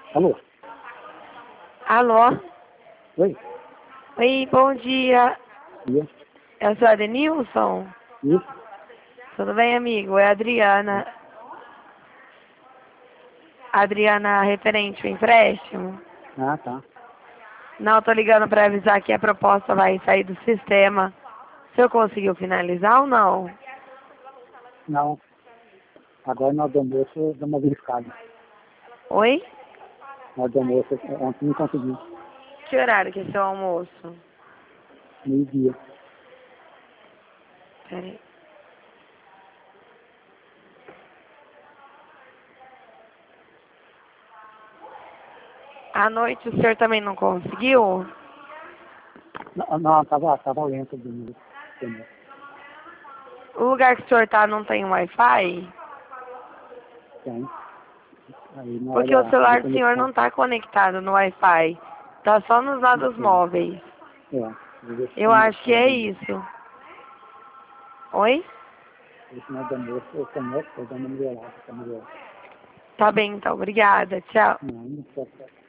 Alô? Alô? Oi? Oi, bom dia. Dia? É o senhor Adenilson? Isso? Tudo bem, amigo? É a Adriana. Adriana, referente ao empréstimo. Ah, tá. Não, tô ligando para avisar que a proposta vai sair do sistema. O senhor conseguiu finalizar ou não? Não. Agora na hora do almoço eu dou uma verificada. Oi? Na hora do almoço ontem não consegui. Que horário que é seu almoço? Meio-dia. Peraí. À noite o senhor também não conseguiu? Não, tava lento do meu. O lugar que o senhor tá não tem Wi-Fi? Tem. Aí na Porque o hora de celular do senhor conexão. não tá conectado no Wi-Fi. Tá só nos dados Tem. móveis. Vou ver se Eu acho que é tá isso. Oi? esse na hora do almoço eu conecto, eu dou uma melhorada pra melhorar. Tá bem, então. Obrigada. Tchau. Não, não pode.